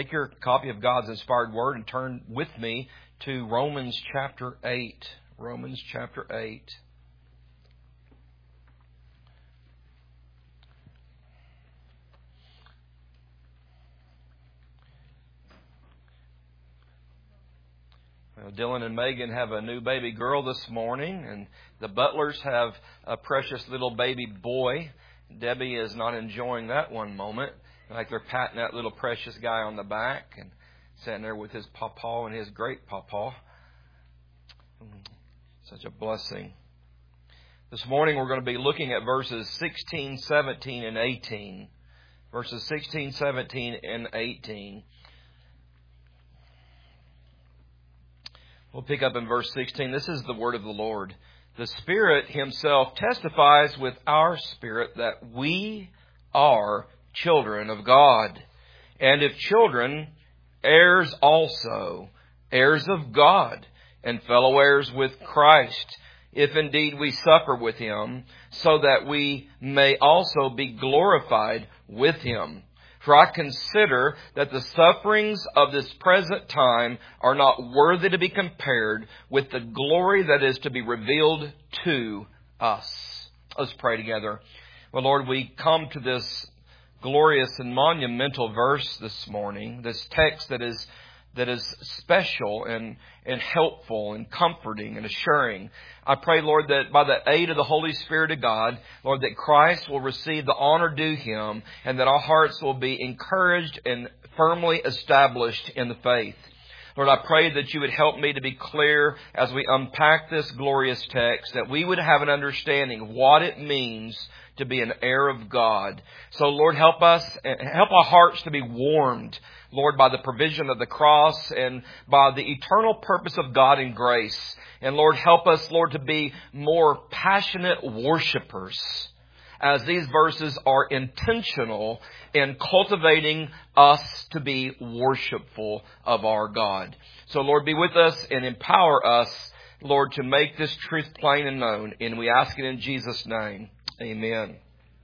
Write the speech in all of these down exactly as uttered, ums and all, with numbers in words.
Take your copy of God's inspired word and turn with me to Romans chapter eight. Romans chapter eight. Well, Dylan and Megan have a new baby girl this morning, and the Butlers have a precious little baby boy. Debbie is not enjoying that one moment. Like they're patting that little precious guy on the back and sitting there with his pawpaw and his great pawpaw. Such a blessing. This morning we're going to be looking at verses sixteen, seventeen, and eighteen. Verses sixteen, seventeen, and eighteen. We'll pick up in verse sixteen. This is the word of the Lord. The Spirit Himself testifies with our spirit that we are children of God. And if children, heirs also, heirs of God, and fellow heirs with Christ, if indeed we suffer with Him, so that we may also be glorified with Him. For I consider that the sufferings of this present time are not worthy to be compared with the glory that is to be revealed to us. Let's pray together. Well, Lord, we come to this glorious and monumental verse this morning, this text that is that is special and, and helpful and comforting and assuring. I pray, Lord, that by the aid of the Holy Spirit of God, Lord, that Christ will receive the honor due Him and that our hearts will be encouraged and firmly established in the faith. Lord, I pray that You would help me to be clear as we unpack this glorious text, that we would have an understanding of what it means to be an heir of God. So, Lord, help us, help our hearts to be warmed, Lord, by the provision of the cross and by the eternal purpose of God in grace. And Lord, help us, Lord, to be more passionate worshipers as these verses are intentional in cultivating us to be worshipful of our God. So, Lord, be with us and empower us, Lord, to make this truth plain and known. And we ask it in Jesus' name. Amen.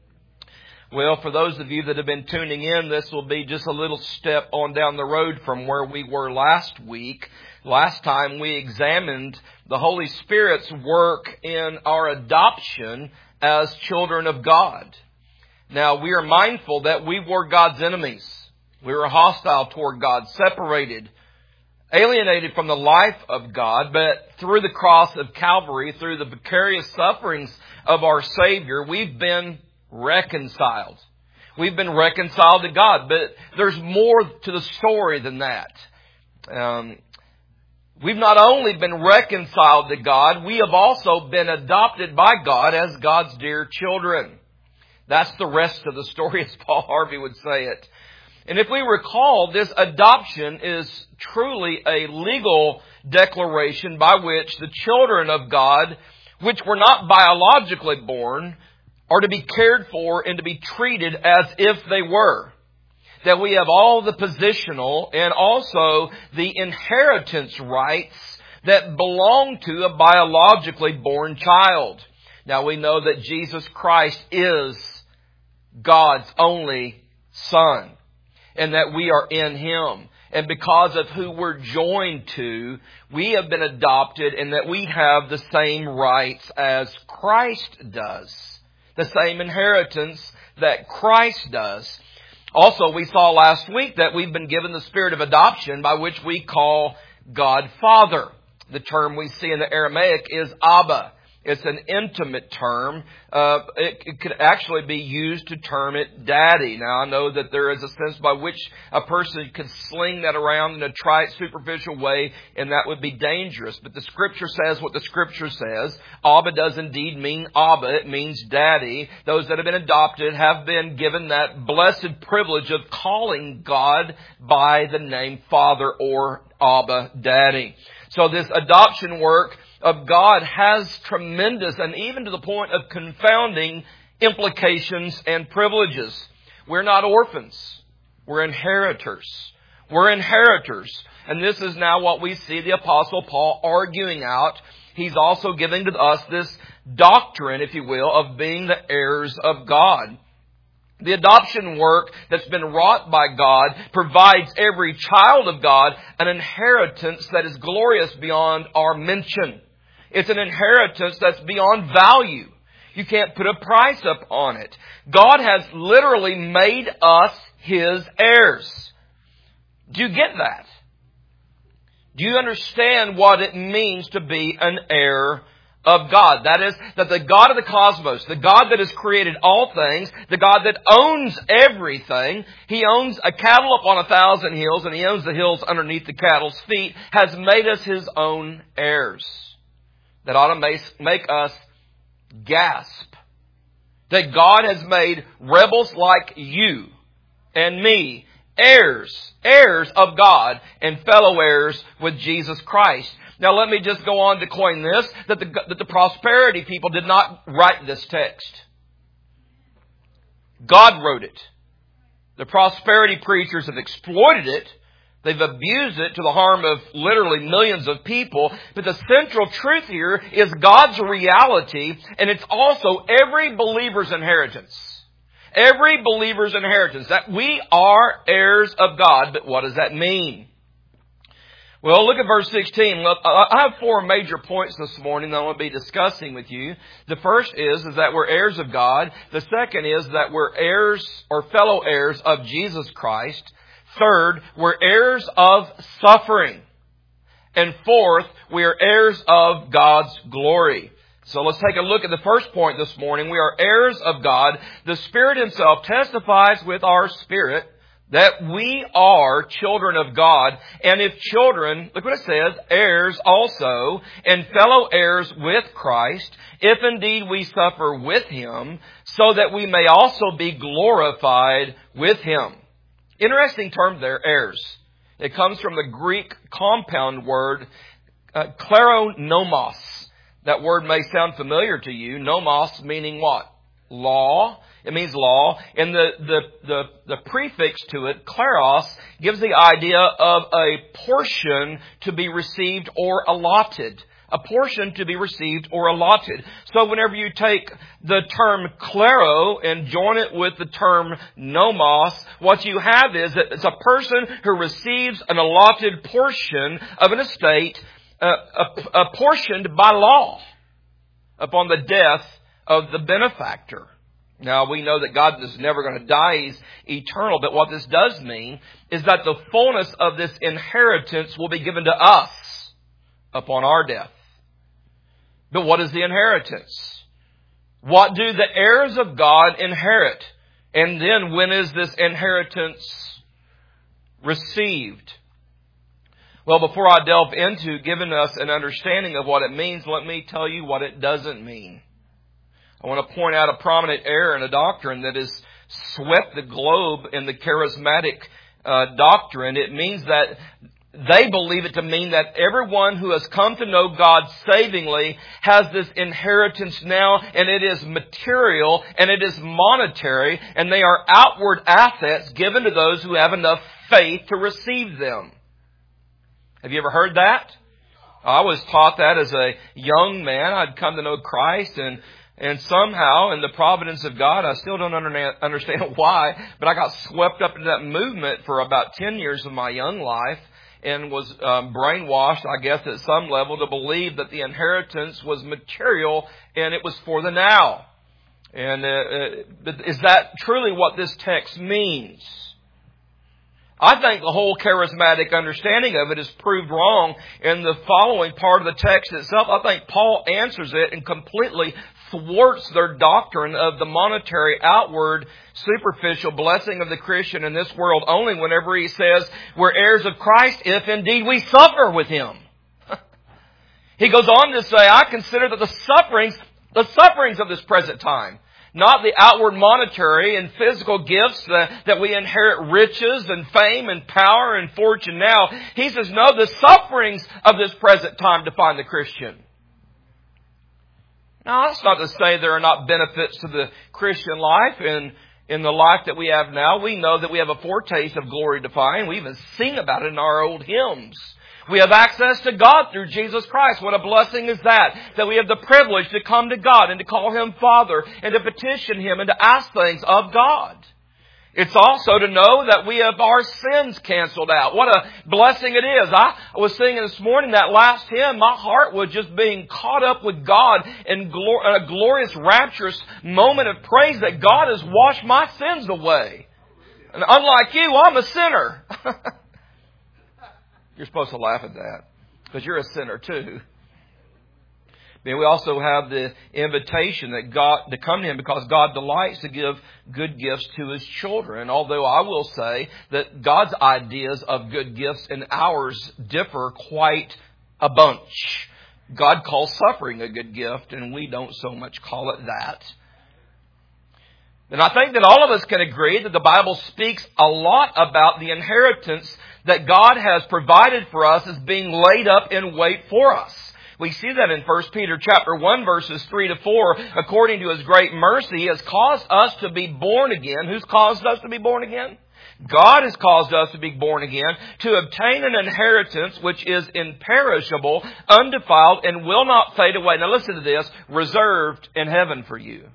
Well, for those of you that have been tuning in, this will be just a little step on down the road from where we were last week. Last time we examined the Holy Spirit's work in our adoption as children of God. Now, we are mindful that we were God's enemies. We were hostile toward God, separated, alienated from the life of God, but through the cross of Calvary, through the vicarious sufferings of our Savior, we've been reconciled. We've been reconciled to God, but there's more to the story than that. Um, we've not only been reconciled to God, we have also been adopted by God as God's dear children. That's the rest of the story, as Paul Harvey would say it. And if we recall, this adoption is truly a legal declaration by which the children of God, which were not biologically born, are to be cared for and to be treated as if they were. That we have all the positional and also the inheritance rights that belong to a biologically born child. Now we know that Jesus Christ is God's only Son, and that we are in Him. And because of who we're joined to, we have been adopted and that we have the same rights as Christ does. The same inheritance that Christ does. Also, we saw last week that we've been given the spirit of adoption by which we call God Father. The term we see in the Aramaic is Abba. It's an intimate term. Uh, it, it could actually be used to term it daddy. Now, I know that there is a sense by which a person could sling that around in a trite, superficial way, and that would be dangerous. But the Scripture says what the Scripture says. Abba does indeed mean Abba. It means daddy. Those that have been adopted have been given that blessed privilege of calling God by the name Father or Abba, daddy. So this adoption work of God has tremendous and even to the point of confounding implications and privileges. We're not orphans. We're inheritors. We're inheritors. And this is now what we see the Apostle Paul arguing out. He's also giving to us this doctrine, if you will, of being the heirs of God. The adoption work that's been wrought by God provides every child of God an inheritance that is glorious beyond our mention. It's an inheritance that's beyond value. You can't put a price up on it. God has literally made us His heirs. Do you get that? Do you understand what it means to be an heir of God? That is, that the God of the cosmos, the God that has created all things, the God that owns everything, He owns a cattle upon a thousand hills, and He owns the hills underneath the cattle's feet, has made us His own heirs. That ought to make us gasp. That God has made rebels like you and me heirs, heirs of God and fellow heirs with Jesus Christ. Now let me just go on to coin this, that the, that the prosperity people did not write this text. God wrote it. The prosperity preachers have exploited it. They've abused it to the harm of literally millions of people. But the central truth here is God's reality, and it's also every believer's inheritance. Every believer's inheritance. That we are heirs of God. But what does that mean? Well, look at verse sixteen. I have four major points this morning that I want to be discussing with you. The first is, is that we're heirs of God. The second is that we're heirs or fellow heirs of Jesus Christ. Third, we're heirs of suffering. And fourth, we are heirs of God's glory. So let's take a look at the first point this morning. We are heirs of God. The Spirit Himself testifies with our spirit that we are children of God. And if children, look what it says, heirs also, and fellow heirs with Christ, if indeed we suffer with Him, so that we may also be glorified with Him. Interesting term there, heirs. It comes from the Greek compound word, uh, kleronomos. That word may sound familiar to you. Nomos meaning what? Law. It means law. And the, the, the, the prefix to it, kleros, gives the idea of a portion to be received or allotted. A portion to be received or allotted. So whenever you take the term klero and join it with the term nomos, what you have is that it's a person who receives an allotted portion of an estate, uh, apportioned by law upon the death of the benefactor. Now, we know that God is never going to die. He's eternal. But what this does mean is that the fullness of this inheritance will be given to us upon our death. But what is the inheritance? What do the heirs of God inherit? And then when is this inheritance received? Well, before I delve into giving us an understanding of what it means, let me tell you what it doesn't mean. I want to point out a prominent error in a doctrine that has swept the globe in the charismatic uh, doctrine. It means that they believe it to mean that everyone who has come to know God savingly has this inheritance now, and it is material and it is monetary, and they are outward assets given to those who have enough faith to receive them. Have you ever heard that? I was taught that as a young man. I'd come to know Christ, and And somehow, in the providence of God, I still don't understand why, but I got swept up into that movement for about ten years of my young life and was um, brainwashed, I guess, at some level to believe that the inheritance was material and it was for the now. And uh, uh, is that truly what this text means? I think the whole charismatic understanding of it is proved wrong in the following part of the text itself. I think Paul answers it and completely thwarts their doctrine of the monetary, outward, superficial blessing of the Christian in this world only whenever he says we're heirs of Christ if indeed we suffer with Him. He goes on to say, I consider that the sufferings, the sufferings of this present time, not the outward monetary and physical gifts that, that we inherit riches and fame and power and fortune now. He says, no, the sufferings of this present time define the Christian. Now, that's not to say there are not benefits to the Christian life in, in the life that we have now. We know that we have a foretaste of glory divine. We even sing about it in our old hymns. We have access to God through Jesus Christ. What a blessing is that, that we have the privilege to come to God and to call Him Father and to petition Him and to ask things of God. It's also to know that we have our sins canceled out. What a blessing it is. I was singing this morning that last hymn. My heart was just being caught up with God in a glorious, rapturous moment of praise that God has washed my sins away. And unlike you, I'm a sinner. You're supposed to laugh at that because you're a sinner too. And we also have the invitation that God to come to Him because God delights to give good gifts to His children. Although I will say that God's ideas of good gifts and ours differ quite a bunch. God calls suffering a good gift, and we don't so much call it that. And I think that all of us can agree that the Bible speaks a lot about the inheritance that God has provided for us as being laid up in wait for us. We see that in First Peter chapter one, verses three to four. According to His great mercy, He has caused us to be born again. Who's caused us to be born again? God has caused us to be born again to obtain an inheritance which is imperishable, undefiled, and will not fade away. Now listen to this. Reserved in heaven for you.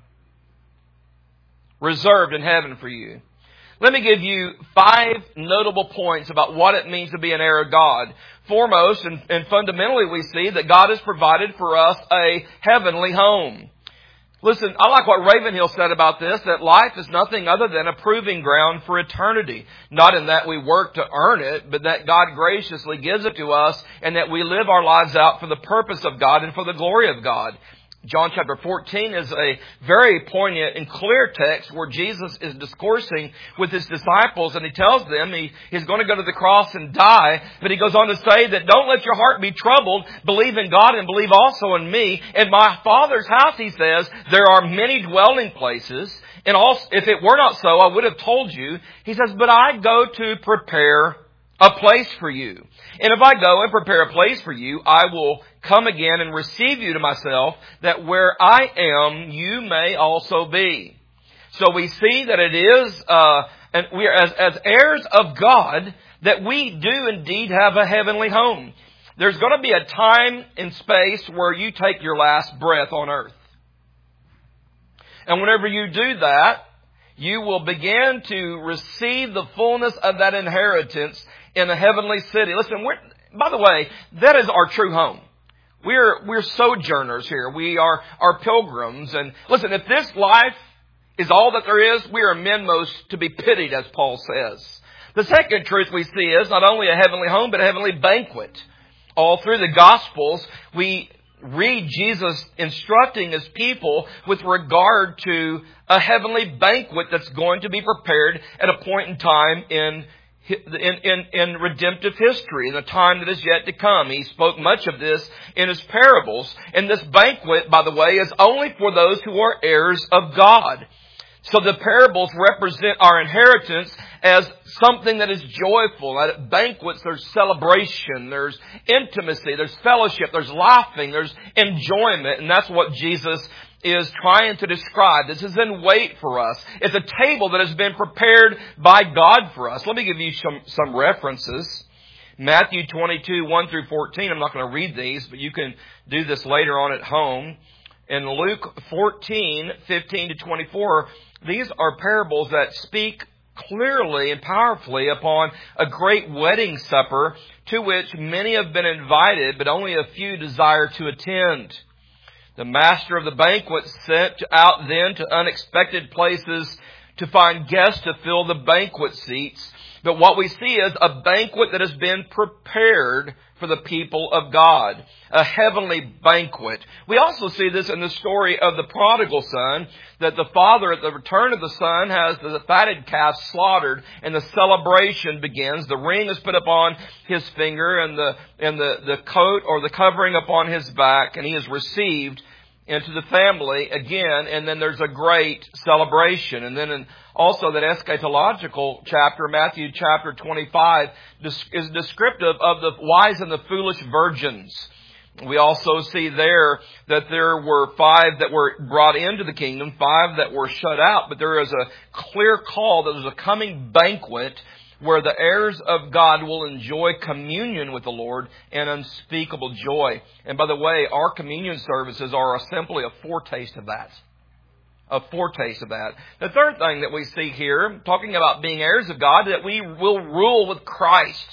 Reserved in heaven for you. Let me give you five notable points about what it means to be an heir of God. Foremost and, and fundamentally, we see that God has provided for us a heavenly home. Listen, I like what Ravenhill said about this, that life is nothing other than a proving ground for eternity. Not in that we work to earn it, but that God graciously gives it to us and that we live our lives out for the purpose of God and for the glory of God. John chapter fourteen is a very poignant and clear text where Jesus is discoursing with His disciples, and He tells them he, He's going to go to the cross and die, but He goes on to say that don't let your heart be troubled. Believe in God and believe also in me. In my Father's house, He says, there are many dwelling places. And also, if it were not so, I would have told you. He says, but I go to prepare a place for you. And if I go and prepare a place for you, I will come again and receive you to myself, that where I am, you may also be. So we see that it is, uh, and we are as, as heirs of God, that we do indeed have a heavenly home. There's going to be a time and space where you take your last breath on earth. And whenever you do that, you will begin to receive the fullness of that inheritance in a heavenly city. Listen, we're, by the way, that is our true home. We're, we're sojourners here. We are, are pilgrims. And listen, if this life is all that there is, we are men most to be pitied, as Paul says. The second truth we see is not only a heavenly home, but a heavenly banquet. All through the Gospels, we read Jesus instructing His people with regard to a heavenly banquet that's going to be prepared at a point in time in In, in, in redemptive history, in the time that is yet to come. He spoke much of this in His parables. And this banquet, by the way, is only for those who are heirs of God. So the parables represent our inheritance as something that is joyful. At banquets, there's celebration, there's intimacy, there's fellowship, there's laughing, there's enjoyment. And that's what Jesus is trying to describe. This is in wait for us. It's a table that has been prepared by God for us. Let me give you some, some references. Matthew twenty-two, one through fourteen. I'm not going to read these, but you can do this later on at home. In Luke fourteen, fifteen to twenty-four, these are parables that speak clearly and powerfully upon a great wedding supper to which many have been invited, but only a few desire to attend. The master of the banquet sent out then to unexpected places to find guests to fill the banquet seats. But what we see is a banquet that has been prepared for the people of God. A heavenly banquet. We also see this in the story of the prodigal son, that the father at the return of the son has the fatted calf slaughtered and the celebration begins. The ring is put upon his finger and the, and the, the coat or the covering upon his back, and he is received into the family again, and then there's a great celebration. And then in also that eschatological chapter, Matthew chapter twenty-five, is descriptive of the wise and the foolish virgins. We also see there that there were five that were brought into the kingdom, five that were shut out, but there is a clear call that there's a coming banquet where the heirs of God will enjoy communion with the Lord and unspeakable joy. And by the way, our communion services are simply a foretaste of that. A foretaste of that. The third thing that we see here, talking about being heirs of God, that we will rule with Christ.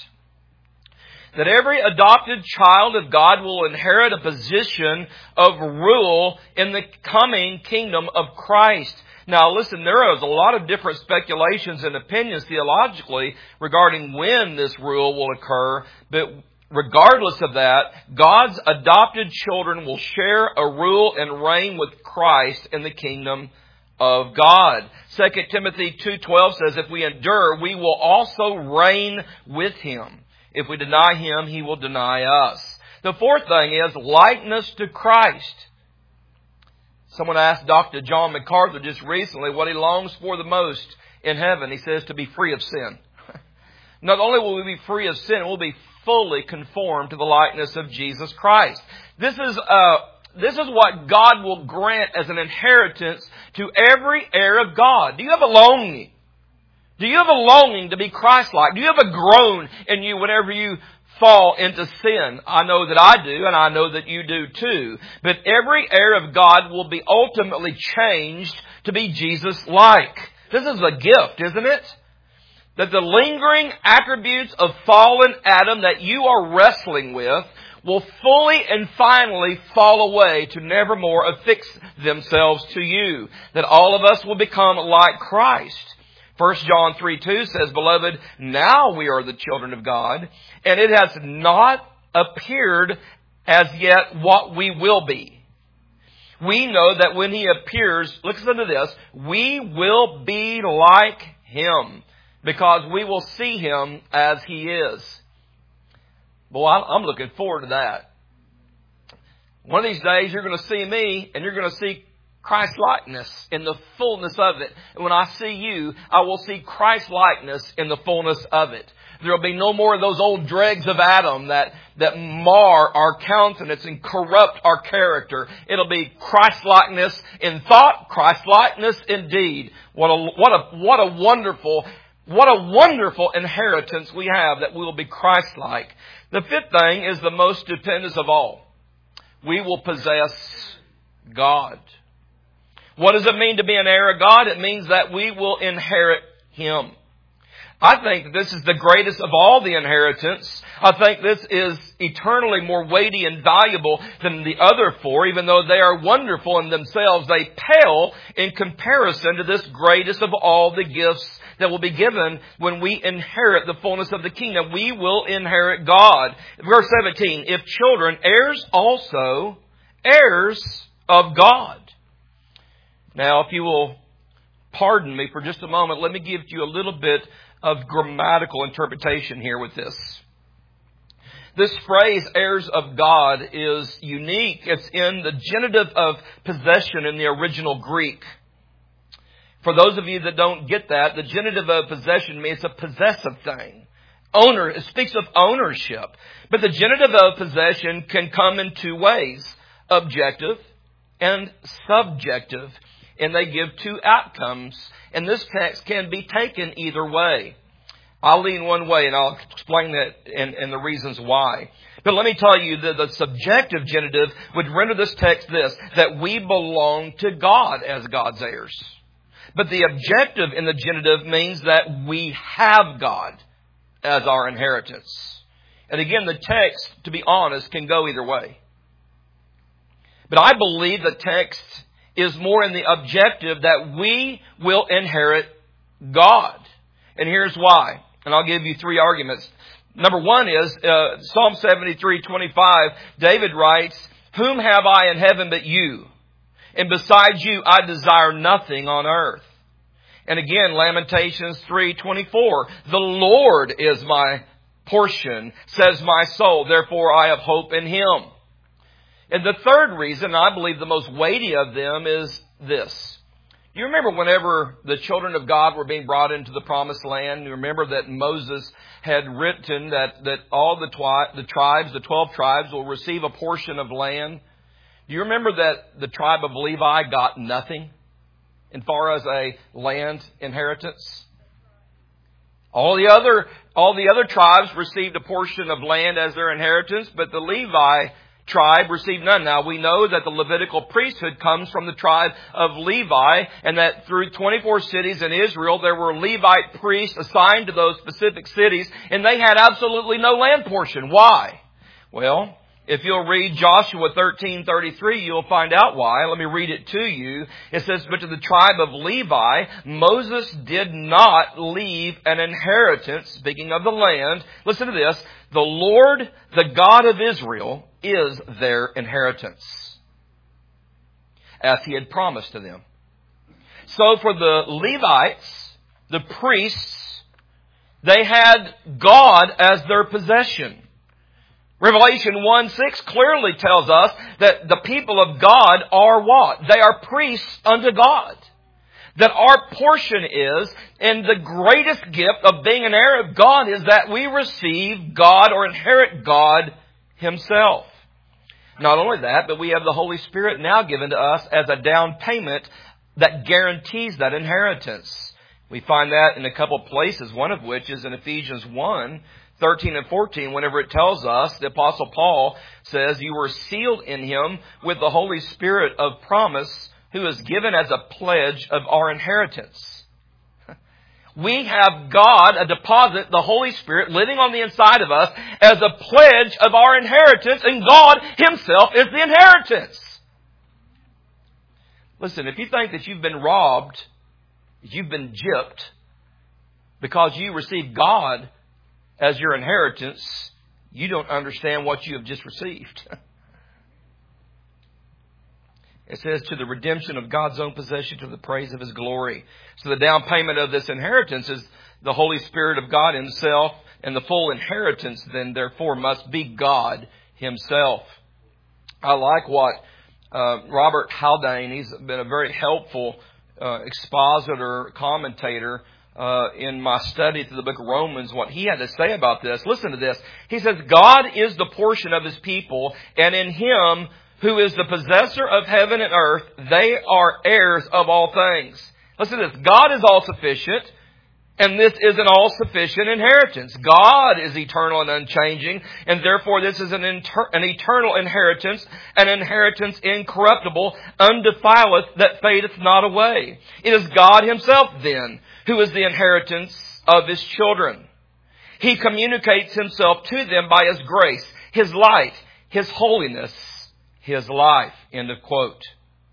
That every adopted child of God will inherit a position of rule in the coming kingdom of Christ. Now listen, there is a lot of different speculations and opinions theologically regarding when this rule will occur, but regardless of that, God's adopted children will share a rule and reign with Christ in the kingdom of God. Second Timothy two twelve says, if we endure, we will also reign with Him. If we deny Him, He will deny us. The fourth thing is likeness to Christ. Someone asked Doctor John MacArthur just recently what he longs for the most in heaven. He says to be free of sin. Not only will we be free of sin, we'll be fully conformed to the likeness of Jesus Christ. This is uh, this is what God will grant as an inheritance to every heir of God. Do you have a longing? Do you have a longing to be Christ-like? Do you have a groan in you whenever you fall into sin? I know that I do, and I know that you do too. But every heir of God will be ultimately changed to be Jesus-like. This is a gift, isn't it? That the lingering attributes of fallen Adam that you are wrestling with will fully and finally fall away to nevermore affix themselves to you. That all of us will become like Christ. First John three two says, Beloved, now we are the children of God, and it has not appeared as yet what we will be. We know that when He appears, listen to this, we will be like Him, because we will see Him as He is. Boy, I'm looking forward to that. One of these days you're going to see me, and you're going to see Christ-likeness in the fullness of it. And when I see you, I will see Christ-likeness in the fullness of it. There will be no more of those old dregs of Adam that, that mar our countenance and corrupt our character. It'll be Christ-likeness in thought, Christ-likeness in deed. What a, what a, what a wonderful, what a wonderful inheritance we have that we will be Christ-like. The fifth thing is the most stupendous of all. We will possess God. What does it mean to be an heir of God? It means that we will inherit Him. I think that this is the greatest of all the inheritance. I think this is eternally more weighty and valuable than the other four, even though they are wonderful in themselves. They pale in comparison to this greatest of all the gifts that will be given when we inherit the fullness of the kingdom. We will inherit God. Verse seventeen, if children, heirs also, heirs of God. Now, if you will pardon me for just a moment, let me give you a little bit of grammatical interpretation here with this. This phrase, heirs of God, is unique. It's in the genitive of possession in the original Greek. For those of you that don't get that, the genitive of possession means a possessive thing. Owner, it speaks of ownership. But the genitive of possession can come in two ways, objective and subjective. And they give two outcomes. And this text can be taken either way. I'll lean one way and I'll explain that and, and the reasons why. But let me tell you that the subjective genitive would render this text this, that we belong to God as God's heirs. But the objective in the genitive means that we have God as our inheritance. And again, the text, to be honest, can go either way. But I believe the text is more in the objective that we will inherit God. And here's why. And I'll give you three arguments. Number one is uh, Psalm seventy-three twenty-five. David writes, Whom have I in heaven but you? And besides you, I desire nothing on earth. And again, Lamentations three twenty-four. The Lord is my portion, says my soul. Therefore, I have hope in Him. And the third reason, I believe the most weighty of them, is this. You remember whenever the children of God were being brought into the promised land, you remember that Moses had written that, that all the, twi- the tribes, the twelve tribes, will receive a portion of land. Do you remember that the tribe of Levi got nothing as far as a land inheritance? All the other, all the other tribes received a portion of land as their inheritance, but the Levi tribe received none. Now we know that the Levitical priesthood comes from the tribe of Levi, and that through twenty-four cities in Israel there were Levite priests assigned to those specific cities, and they had absolutely no land portion. Why? Well, if you'll read Joshua thirteen thirty-three, you'll find out why. Let me read it to you. It says, "But to the tribe of Levi, Moses did not leave an inheritance," speaking of the land. Listen to this. "The Lord, the God of Israel, is their inheritance, as He had promised to them." So for the Levites, the priests, they had God as their possession. Revelation one six clearly tells us that the people of God are what? They are priests unto God. That our portion is, and the greatest gift of being an heir of God is that we receive God or inherit God Himself. Not only that, but we have the Holy Spirit now given to us as a down payment that guarantees that inheritance. We find that in a couple of places, one of which is in Ephesians one, thirteen and fourteen, whenever it tells us, the Apostle Paul says, "You were sealed in Him with the Holy Spirit of promise, who is given as a pledge of our inheritance." We have God, a deposit, the Holy Spirit, living on the inside of us as a pledge of our inheritance, and God Himself is the inheritance. Listen, if you think that you've been robbed, you've been gypped, because you received God as your inheritance, you don't understand what you have just received. It says, to the redemption of God's own possession, to the praise of His glory. So the down payment of this inheritance is the Holy Spirit of God Himself, and the full inheritance then therefore must be God Himself. I like what uh, Robert Haldane, he's been a very helpful uh, expositor, commentator, Uh, in my study through the book of Romans, what he had to say about this. Listen to this. He says, God is the portion of His people, and in Him, who is the possessor of heaven and earth, they are heirs of all things. Listen to this. God is all sufficient, and this is an all-sufficient inheritance. God is eternal and unchanging, and therefore this is an, inter- an eternal inheritance, an inheritance incorruptible, undefiled, that fadeth not away. It is God Himself, then, who is the inheritance of His children. He communicates Himself to them by His grace, His light, His holiness, His life. End of quote.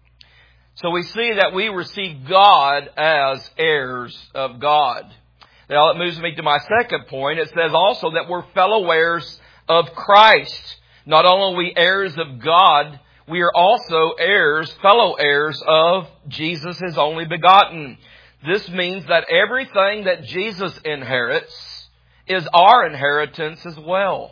So we see that we receive God as heirs of God. Now it moves me to my second point. It says also that we're fellow heirs of Christ. Not only are we heirs of God, we are also heirs, fellow heirs of Jesus, His only begotten. This means that everything that Jesus inherits is our inheritance as well.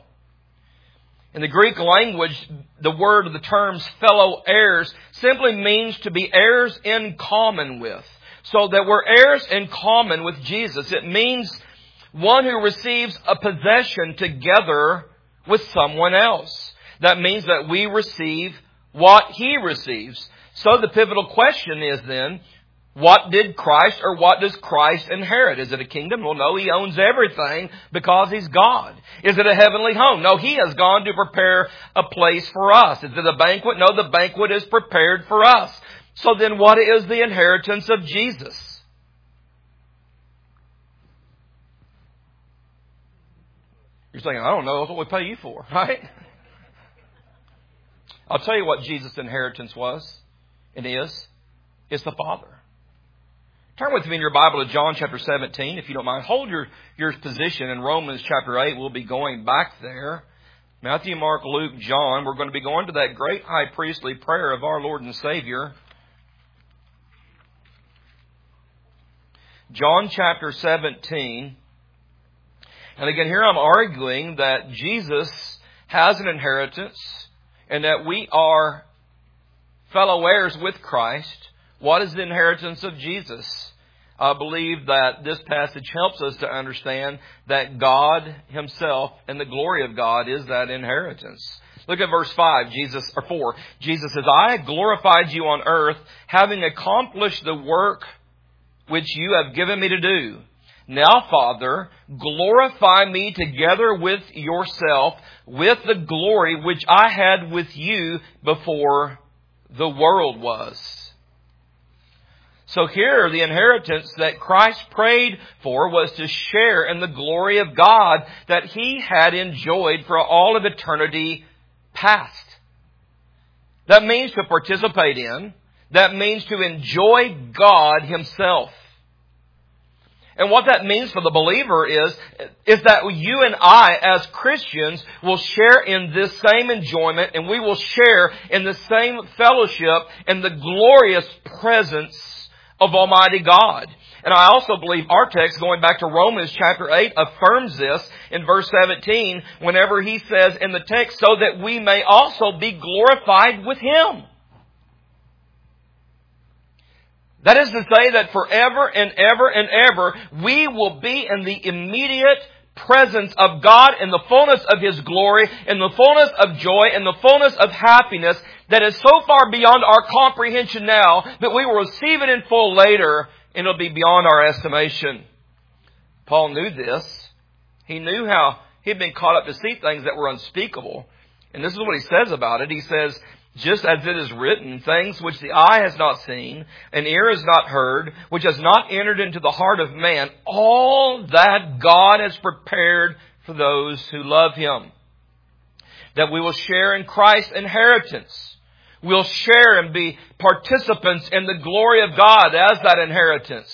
In the Greek language, the word, the terms fellow heirs simply means to be heirs in common with. So that we're heirs in common with Jesus. It means one who receives a possession together with someone else. That means that we receive what He receives. So the pivotal question is then, what did Christ, or what does Christ inherit? Is it a kingdom? Well, no, He owns everything because He's God. Is it a heavenly home? No, He has gone to prepare a place for us. Is it a banquet? No, the banquet is prepared for us. So then what is the inheritance of Jesus? You're saying, I don't know. That's what we pay you for, right? I'll tell you what Jesus' inheritance was and is. It's the Father. Turn with me in your Bible to John chapter seventeen, if you don't mind. Hold your, your position in Romans chapter eight. We'll be going back there. Matthew, Mark, Luke, John. We're going to be going to that great high priestly prayer of our Lord and Savior. John chapter seventeen. And again, here I'm arguing that Jesus has an inheritance and that we are fellow heirs with Christ. What is the inheritance of Jesus? I believe that this passage helps us to understand that God Himself and the glory of God is that inheritance. Look at verse five, Jesus, or four. Jesus says, I have glorified you on earth, having accomplished the work which you have given me to do. Now, Father, glorify me together with yourself, with the glory which I had with you before the world was. So here, the inheritance that Christ prayed for was to share in the glory of God that He had enjoyed for all of eternity past. That means to participate in. That means to enjoy God Himself. And what that means for the believer is, is that you and I, as Christians, will share in this same enjoyment, and we will share in the same fellowship and the glorious presence of Almighty God. And I also believe our text, going back to Romans chapter eight, affirms this in verse seventeen, whenever he says in the text, so that we may also be glorified with Him. That is to say that forever and ever and ever, we will be in the immediate presence of God in the fullness of His glory, in the fullness of joy, in the fullness of happiness that is so far beyond our comprehension now that we will receive it in full later, and it'll be beyond our estimation. Paul knew this. He knew how he'd been caught up to see things that were unspeakable. And this is what he says about it. He says, just as it is written, things which the eye has not seen, and ear has not heard, which has not entered into the heart of man, all that God has prepared for those who love Him. That we will share in Christ's inheritance. We'll share and be participants in the glory of God as that inheritance.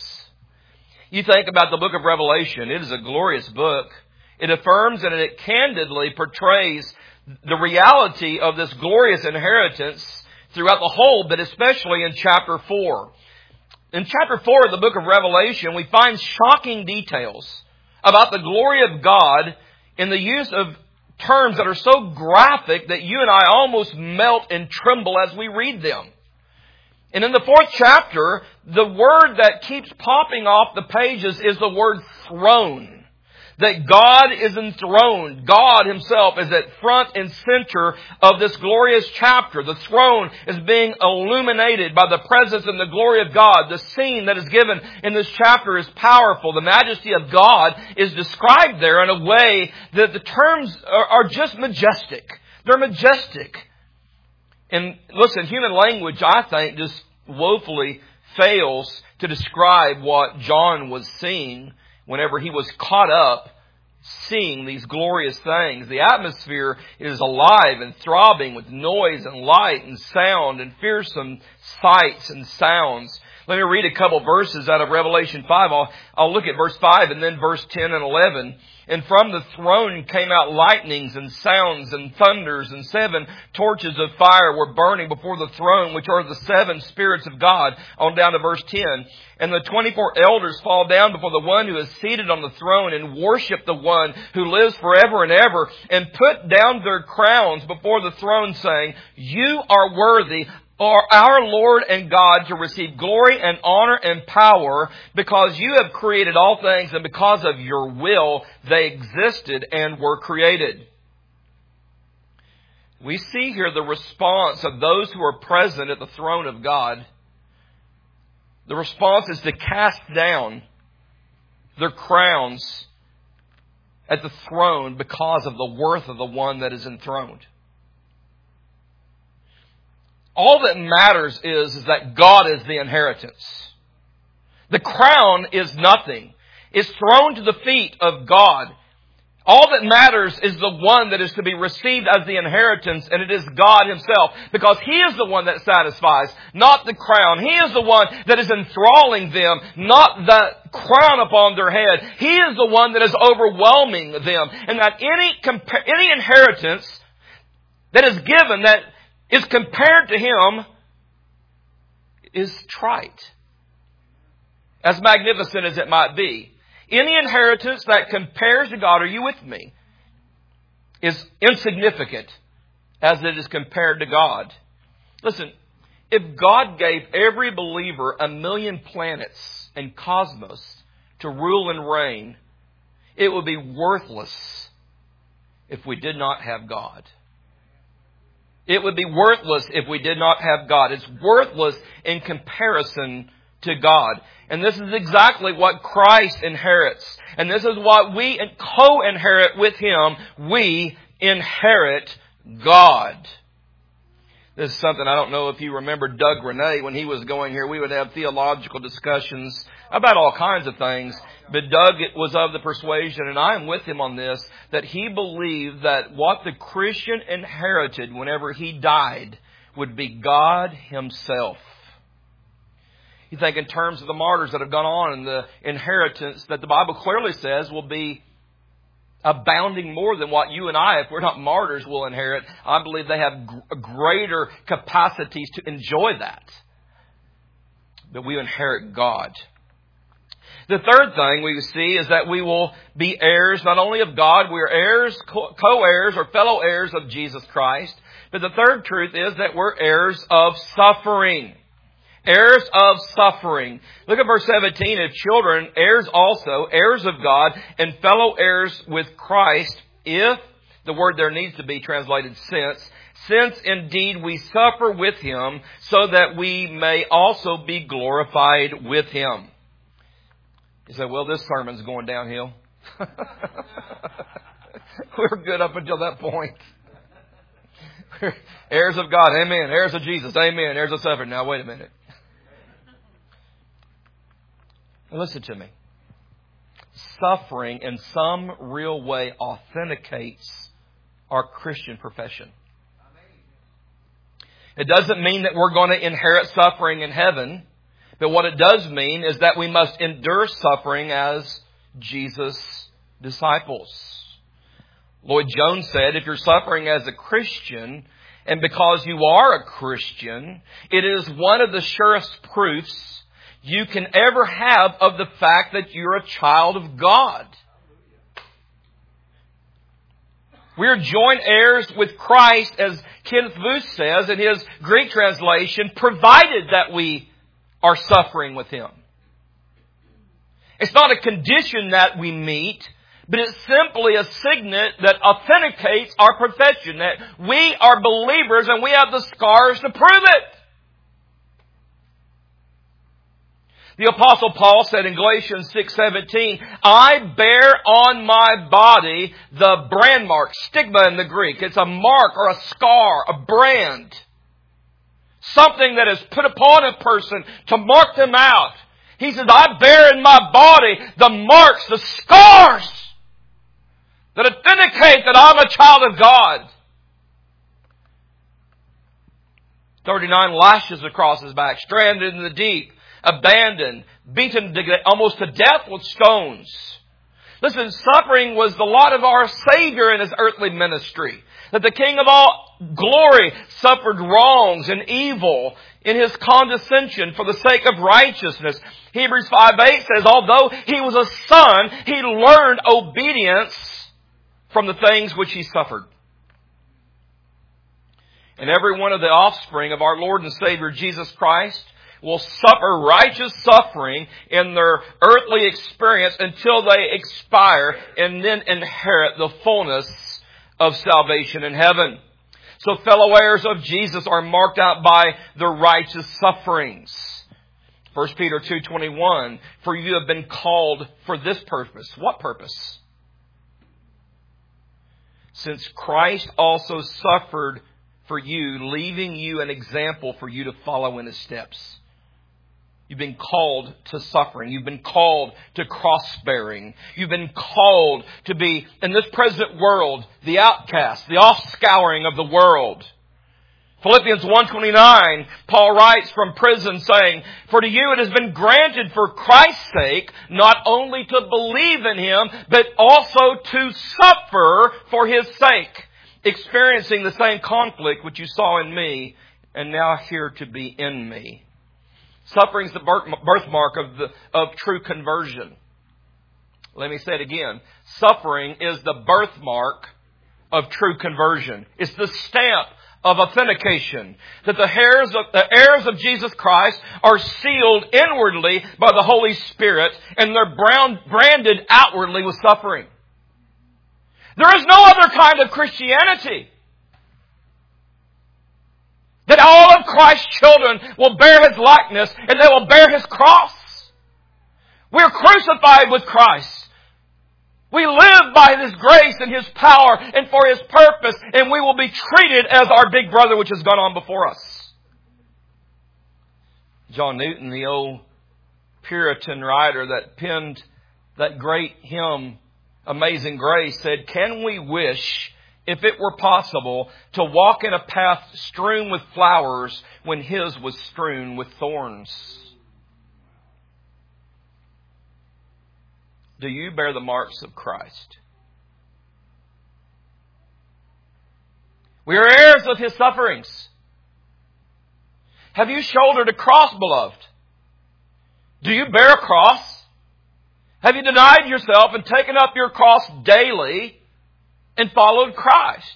You think about the book of Revelation. It is a glorious book. It affirms and it candidly portrays the reality of this glorious inheritance throughout the whole, but especially in chapter four. In chapter four of the book of Revelation, we find shocking details about the glory of God in the use of terms that are so graphic that you and I almost melt and tremble as we read them. And in the fourth chapter, the word that keeps popping off the pages is the word throne. That God is enthroned. God Himself is at front and center of this glorious chapter. The throne is being illuminated by the presence and the glory of God. The scene that is given in this chapter is powerful. The majesty of God is described there in a way that the terms are, are just majestic. They're majestic. And listen, human language, I think, just woefully fails to describe what John was seeing whenever he was caught up seeing these glorious things. The atmosphere is alive and throbbing with noise and light and sound and fearsome sights and sounds. Let me read a couple verses out of Revelation five. I'll, I'll look at verse five and then verse ten and eleven. And from the throne came out lightnings and sounds and thunders, and seven torches of fire were burning before the throne, which are the seven spirits of God. On down to verse ten. And the twenty-four elders fall down before the one who is seated on the throne and worship the one who lives forever and ever, and put down their crowns before the throne, saying, You are worthy, or our Lord and God, to receive glory and honor and power, because you have created all things, and because of your will they existed and were created. We see here the response of those who are present at the throne of God. The response is to cast down their crowns at the throne because of the worth of the one that is enthroned. All that matters is, is that God is the inheritance. The crown is nothing. It's thrown to the feet of God. All that matters is the one that is to be received as the inheritance, and it is God Himself, because He is the one that satisfies, not the crown. He is the one that is enthralling them, not the crown upon their head. He is the one that is overwhelming them, and that any compa- any inheritance that is given that is compared to Him is trite, as magnificent as it might be. Any inheritance that compares to God, are you with me, is insignificant as it is compared to God. Listen, if God gave every believer a million planets and cosmos to rule and reign, it would be worthless if we did not have God. It would be worthless if we did not have God. It's worthless in comparison to God. And this is exactly what Christ inherits. And this is what we co-inherit with Him. We inherit God. This is something, I don't know if you remember Doug Renee when he was going here. We would have theological discussions about all kinds of things. But Doug was of the persuasion, and I am with him on this, that he believed that what the Christian inherited whenever he died would be God Himself. You think in terms of the martyrs that have gone on and the inheritance that the Bible clearly says will be abounding more than what you and I, if we're not martyrs, will inherit. I believe they have g- greater capacities to enjoy that. But we inherit God. The third thing we see is that we will be heirs not only of God, we are heirs, co-heirs or fellow heirs of Jesus Christ. But the third truth is that we're heirs of suffering. Heirs of suffering. Look at verse seventeen. If children, heirs also, heirs of God, and fellow heirs with Christ, if, the word there needs to be translated since, since indeed we suffer with Him, so that we may also be glorified with Him. You say, well, this sermon's going downhill. We're good up until that point. Heirs of God, amen. Heirs of Jesus, amen. Heirs of suffering. Now, wait a minute. Listen to me. Suffering in some real way authenticates our Christian profession. It doesn't mean that we're going to inherit suffering in heaven. But what it does mean is that we must endure suffering as Jesus' disciples. Lloyd Jones said, if you're suffering as a Christian, and because you are a Christian, it is one of the surest proofs you can ever have of the fact that you're a child of God. We're joint heirs with Christ, as Kenneth Booth says in his Greek translation, provided that we are suffering with Him. It's not a condition that we meet, but it's simply a signet that authenticates our profession, that we are believers and we have the scars to prove it. The Apostle Paul said in Galatians six seventeen, I bear on my body the brand mark, stigma in the Greek. It's a mark or a scar, a brand. Something that is put upon a person to mark them out. He says, I bear in my body the marks, the scars that authenticate that I'm a child of God. thirty-nine lashes across his back, stranded in the deep, abandoned, beaten to, almost to death with stones. Listen, suffering was the lot of our Savior in His earthly ministry. That the King of all glory suffered wrongs and evil in His condescension for the sake of righteousness. Hebrews five eight says, although He was a son, He learned obedience from the things which He suffered. And every one of the offspring of our Lord and Savior Jesus Christ will suffer righteous suffering in their earthly experience until they expire and then inherit the fullness of salvation in heaven. So fellow heirs of Jesus are marked out by the righteous sufferings. First Peter two twenty-one, for you have been called for this purpose. What purpose? Since Christ also suffered for you, leaving you an example for you to follow in His steps. You've been called to suffering. You've been called to cross-bearing. You've been called to be, in this present world, the outcast, the offscouring of the world. Philippians one twenty-nine, Paul writes from prison saying, for to you it has been granted for Christ's sake, not only to believe in Him, but also to suffer for His sake, experiencing the same conflict which you saw in me, and now here to be in me. Suffering is the birthmark of the of true conversion. Let me say it again. Suffering is the birthmark of true conversion. It's the stamp of authentication that the heirs of, the heirs of Jesus Christ are sealed inwardly by the Holy Spirit, and they're brown, branded outwardly with suffering. There is no other kind of Christianity. That all of Christ's children will bear His likeness and they will bear His cross. We're crucified with Christ. We live by His grace and His power and for His purpose, and we will be treated as our big brother which has gone on before us. John Newton, the old Puritan writer that penned that great hymn, Amazing Grace, said, "Can we wish, if it were possible, to walk in a path strewn with flowers when His was strewn with thorns?" Do you bear the marks of Christ? We are heirs of His sufferings. Have you shouldered a cross, beloved? Do you bear a cross? Have you denied yourself and taken up your cross daily and followed Christ?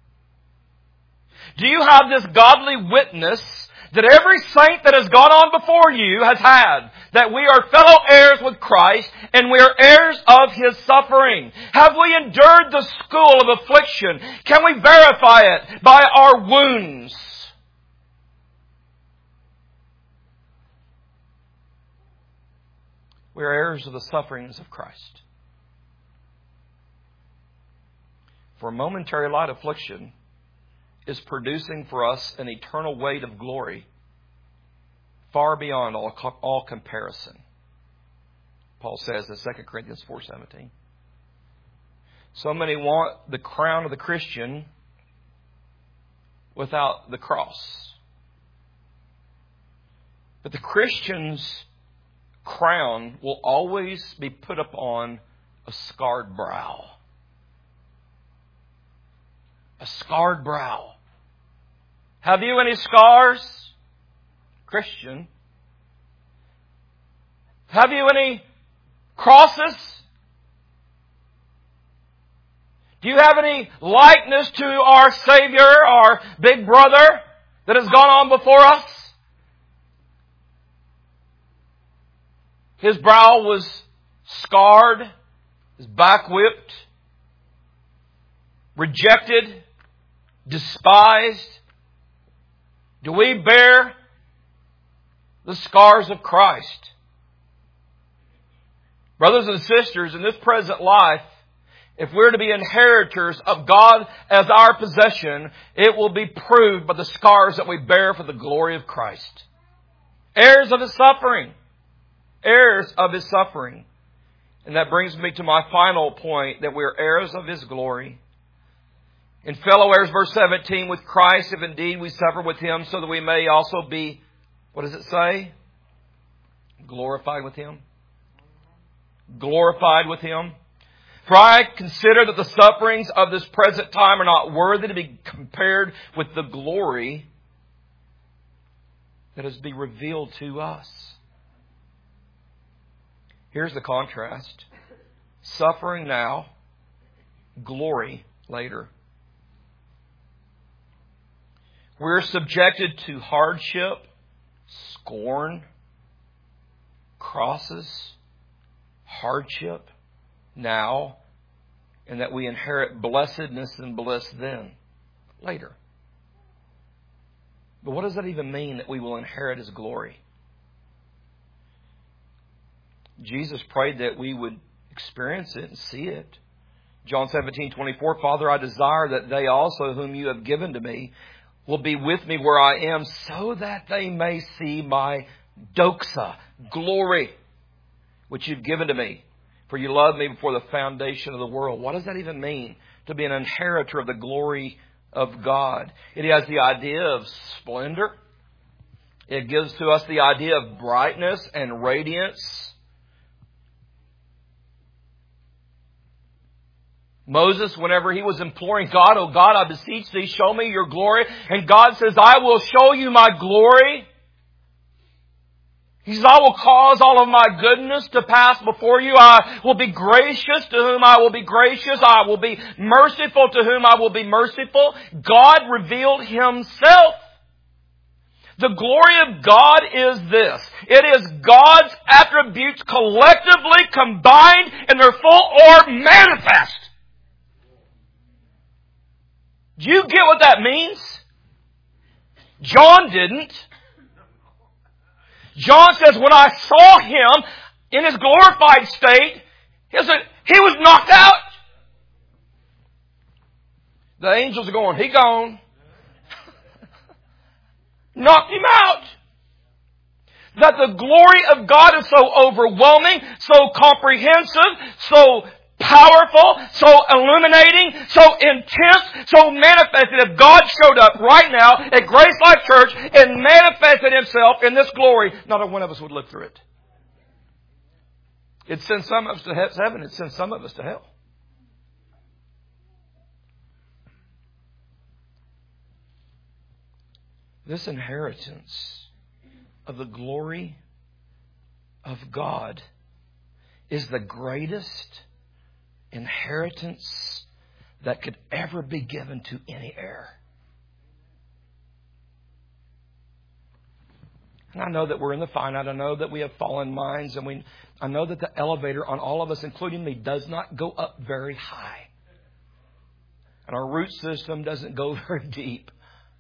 Do you have this godly witness that every saint that has gone on before you has had, that we are fellow heirs with Christ and we are heirs of His suffering? Have we endured the school of affliction? Can we verify it by our wounds? We are heirs of the sufferings of Christ. For momentary light affliction is producing for us an eternal weight of glory far beyond all, all comparison. Paul says in Second Corinthians four seventeen. So many want the crown of the Christian without the cross. But the Christian's crown will always be put upon a scarred brow. A scarred brow. Have you any scars, Christian? Have you any crosses? Do you have any likeness to our Savior, our big brother that has gone on before us? His brow was scarred, his back whipped, rejected, despised. Do we bear the scars of Christ? Brothers and sisters, in this present life, if we're to be inheritors of God as our possession, it will be proved by the scars that we bear for the glory of Christ. Heirs of His suffering. Heirs of His suffering. And that brings me to my final point, that we are heirs of His glory. In fellow heirs, verse seventeen, with Christ, if indeed we suffer with Him, so that we may also be, what does it say? Glorified with Him. Glorified with Him. For I consider that the sufferings of this present time are not worthy to be compared with the glory that is to be revealed to us. Here's the contrast. Suffering now, glory later. We're subjected to hardship, scorn, crosses, hardship now, and that we inherit blessedness and bliss then, later. But what does that even mean, that we will inherit His glory? Jesus prayed that we would experience it and see it. John seventeen twenty-four, Father, I desire that they also whom You have given to Me will be with Me where I am, so that they may see My doxa, glory, which You've given to Me. For You loved Me before the foundation of the world. What does that even mean, to be an inheritor of the glory of God? It has the idea of splendor. It gives to us the idea of brightness and radiance. Moses, whenever he was imploring God, "Oh God, I beseech Thee, show me Your glory." And God says, "I will show you My glory." He says, "I will cause all of My goodness to pass before you. I will be gracious to whom I will be gracious. I will be merciful to whom I will be merciful." God revealed Himself. The glory of God is this. It is God's attributes collectively combined in their full orb manifest. Do you get what that means? John didn't. John says, when I saw Him in His glorified state, he was, he was knocked out. The angels are going, He gone. Knocked Him out. That the glory of God is so overwhelming, so comprehensive, so powerful, so illuminating, so intense, so manifested. If God showed up right now at Grace Life Church and manifested Himself in this glory, not a one of us would live through it. It'd send some of us to heaven, it'd send some of us to hell. This inheritance of the glory of God is the greatest inheritance that could ever be given to any heir. And I know that we're in the finite. I know that we have fallen minds, and we I know that the elevator on all of us, including me, does not go up very high. And our root system doesn't go very deep.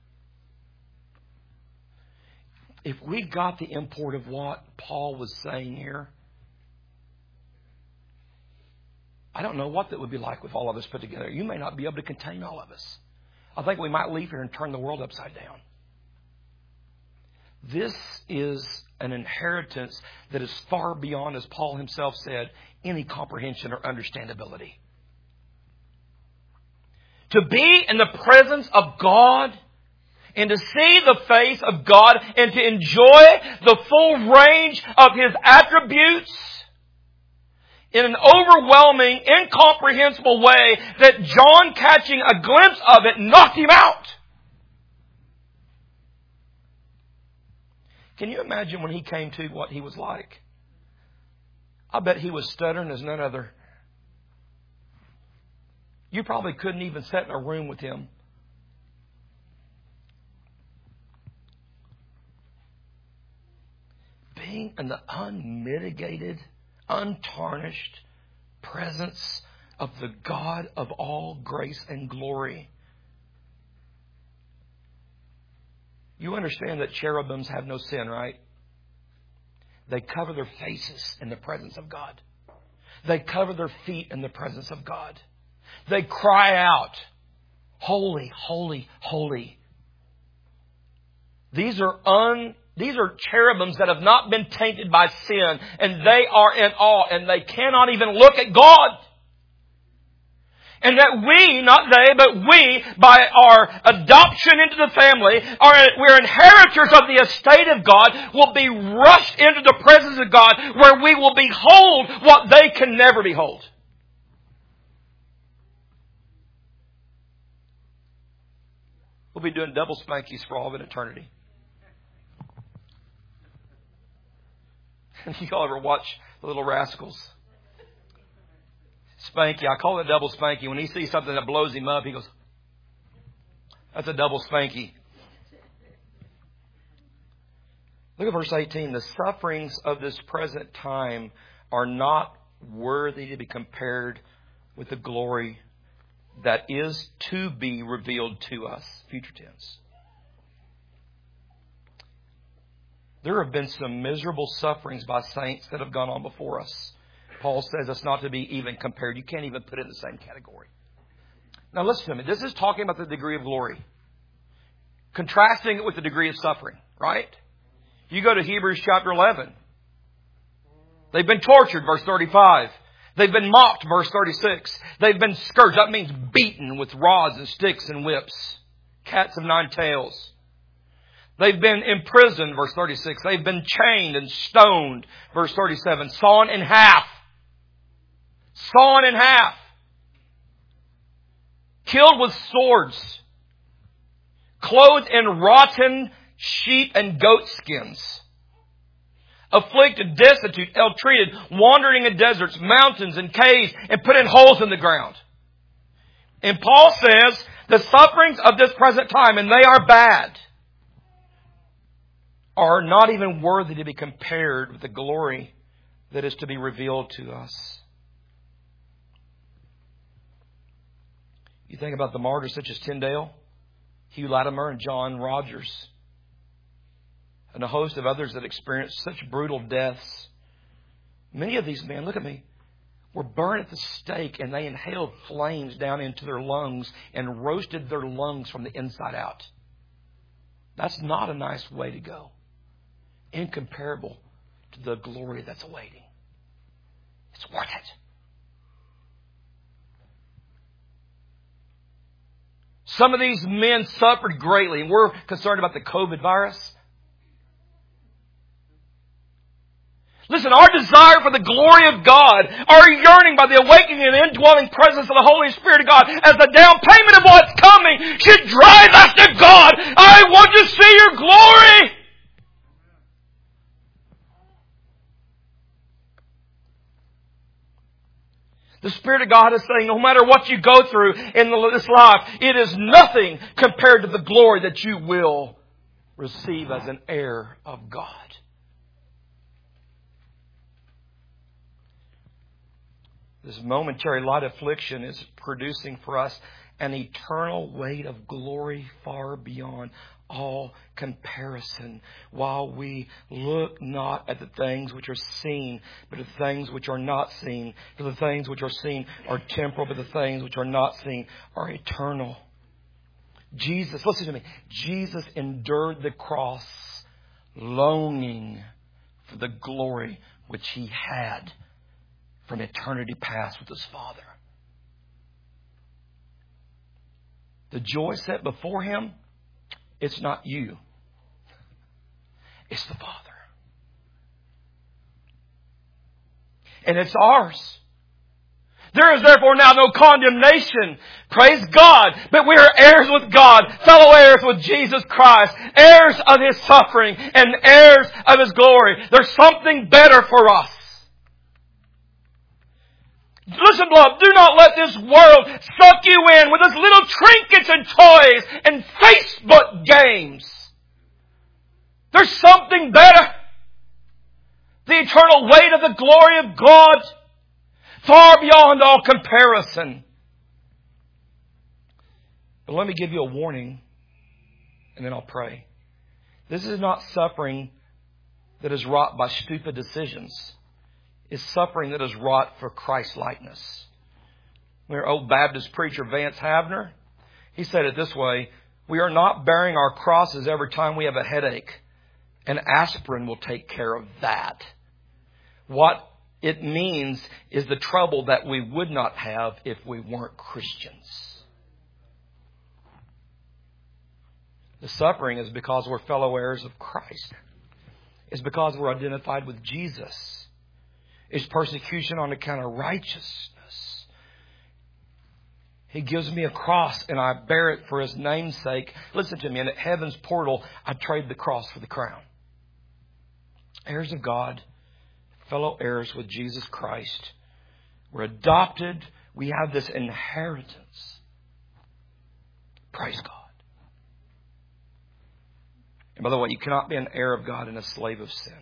If we got the import of what Paul was saying here, I don't know what that would be like with all of us put together. You may not be able to contain all of us. I think we might leave here and turn the world upside down. This is an inheritance that is far beyond, as Paul himself said, any comprehension or understandability. To be in the presence of God and to see the face of God and to enjoy the full range of His attributes in an overwhelming, incomprehensible way that John, catching a glimpse of it, knocked him out. Can you imagine when he came to what he was like? I bet he was stuttering as none other. You probably couldn't even sit in a room with him. Being in the unmitigated, untarnished presence of the God of all grace and glory. You understand that cherubims have no sin, right? They cover their faces in the presence of God. They cover their feet in the presence of God. They cry out, holy, holy, holy. These are un These are cherubims that have not been tainted by sin, and they are in awe, and they cannot even look at God. And that we, not they, but we, by our adoption into the family, are, we're inheritors of the estate of God, will be rushed into the presence of God, where we will behold what they can never behold. We'll be doing double spankies for all of an eternity. Y'all ever watch The Little Rascals? Spanky. I call it double spanky. When he sees something that blows him up, he goes, that's a double spanky. Look at verse eighteen. The sufferings of this present time are not worthy to be compared with the glory that is to be revealed to us. Future tense. There have been some miserable sufferings by saints that have gone on before us. Paul says it's not to be even compared. You can't even put it in the same category. Now listen to me. This is talking about the degree of glory. Contrasting it with the degree of suffering, right? You go to Hebrews chapter eleven. They've been tortured, verse thirty-five. They've been mocked, verse thirty-six. They've been scourged. That means beaten with rods and sticks and whips. Cats of nine tails. They've been imprisoned, verse thirty-six. They've been chained and stoned, verse thirty-seven. Sawn in half. Sawn in half. Killed with swords. Clothed in rotten sheep and goat skins. Afflicted, destitute, ill-treated, wandering in deserts, mountains, and caves, and put in holes in the ground. And Paul says, the sufferings of this present time, and they are bad, are not even worthy to be compared with the glory that is to be revealed to us. You think about the martyrs such as Tyndale, Hugh Latimer, and John Rogers. and a host of others that experienced such brutal deaths. Many of these men, look at me, were burned at the stake, and they inhaled flames down into their lungs and roasted their lungs from the inside out. That's not a nice way to go. Incomparable to the glory that's awaiting. It's worth it. Some of these men suffered greatly, and we're concerned about the COVID virus. Listen, our desire for the glory of God, our yearning by the awakening and indwelling presence of the Holy Spirit of God as the down payment of what's coming should drive us to God. I want to see your glory. The Spirit of God is saying, no matter what you go through in this life, it is nothing compared to the glory that you will receive as an heir of God. This momentary light affliction is producing for us an eternal weight of glory far beyond all comparison, while we look not at the things which are seen, but at the things which are not seen. For the things which are seen are temporal, but the things which are not seen are eternal. Jesus, listen to me, Jesus endured the cross longing for the glory which He had from eternity past with His Father. The joy set before Him, it's not you. It's the Father. And it's ours. There is therefore now no condemnation. Praise God. But we are heirs with God, fellow heirs with Jesus Christ, heirs of His suffering and heirs of His glory. There's something better for us. Listen, beloved, do not let this world suck you in with its little trinkets and toys and Facebook games. There's something better. The eternal weight of the glory of God, far beyond all comparison. But let me give you a warning, and then I'll pray. This is not suffering that is wrought by stupid decisions. Is suffering that is wrought for Christ-likeness. Our old Baptist preacher Vance Havner, he said it this way: we are not bearing our crosses every time we have a headache. An aspirin will take care of that. What it means is the trouble that we would not have if we weren't Christians. The suffering is because we're fellow heirs of Christ. It's because we're identified with Jesus. It's persecution on account of righteousness. He gives me a cross and I bear it for His name's sake. Listen to me, and at heaven's portal, I trade the cross for the crown. Heirs of God, fellow heirs with Jesus Christ. We're adopted. We have this inheritance. Praise God. And by the way, you cannot be an heir of God and a slave of sin.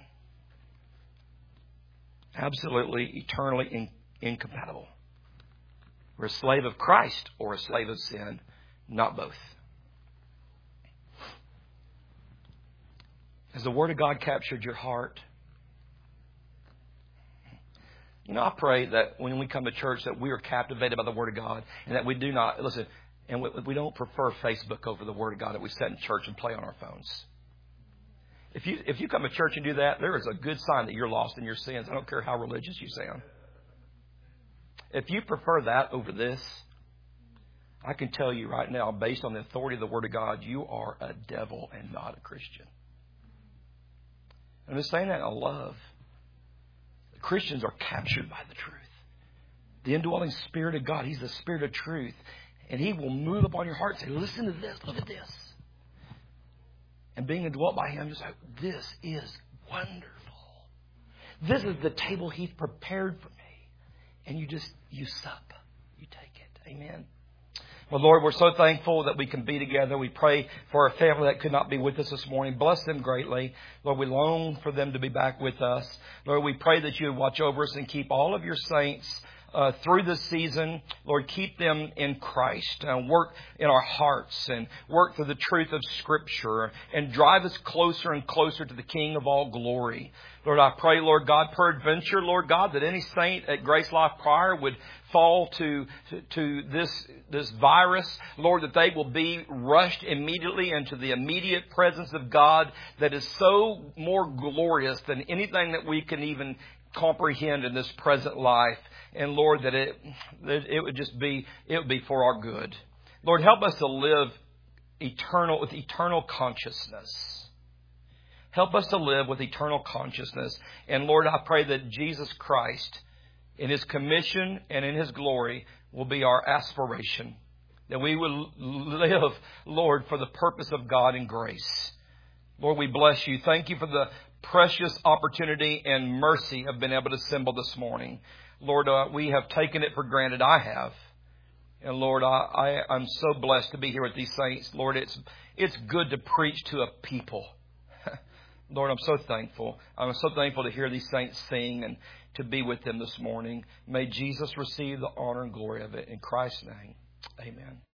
Absolutely, eternally in, incompatible. We're a slave of Christ or a slave of sin, not both. Has the Word of God captured your heart? You know, I pray that when we come to church that we are captivated by the Word of God and that we do not, listen, and we, we don't prefer Facebook over the Word of God, that we sit in church and play on our phones. If you if you come to church and do that, there is a good sign that you're lost in your sins. I don't care how religious you sound. If you prefer that over this, I can tell you right now, based on the authority of the Word of God, you are a devil and not a Christian. I'm just saying that in love. Christians are captured by the truth. The indwelling Spirit of God, He's the Spirit of truth. And He will move upon your heart and say, listen to this, look at this. And being indwelt by Him, you're like, this is wonderful. This is the table He's prepared for me. And you just, you sup. You take it. Amen. Well, Lord, we're so thankful that we can be together. We pray for our family that could not be with us this morning. Bless them greatly. Lord, we long for them to be back with us. Lord, we pray that you would watch over us and keep all of your saints uh, through this season. Lord, keep them in Christ. Uh, work in our hearts and work through the truth of Scripture and drive us closer and closer to the King of all glory. Lord, I pray, Lord God, peradventure, Lord God, that any saint at Grace Life Prior would fall to, to, to this, this virus, Lord, that they will be rushed immediately into the immediate presence of God that is so more glorious than anything that we can even comprehend in this present life. And Lord, that it, that it would just be, it would be for our good. Lord, help us to live eternal, with eternal consciousness. Help us to live with eternal consciousness. And Lord, I pray that Jesus Christ, in His commission and in His glory, will be our aspiration. That we will live, Lord, for the purpose of God and grace. Lord, we bless You. Thank You for the precious opportunity and mercy of being able to assemble this morning. Lord, uh, we have taken it for granted. I have. And Lord, I, I, I'm so blessed to be here with these saints. Lord, it's, it's good to preach to a people. Lord, I'm so thankful. I'm so thankful to hear these saints sing and to be with them this morning. May Jesus receive the honor and glory of it. In Christ's name, amen.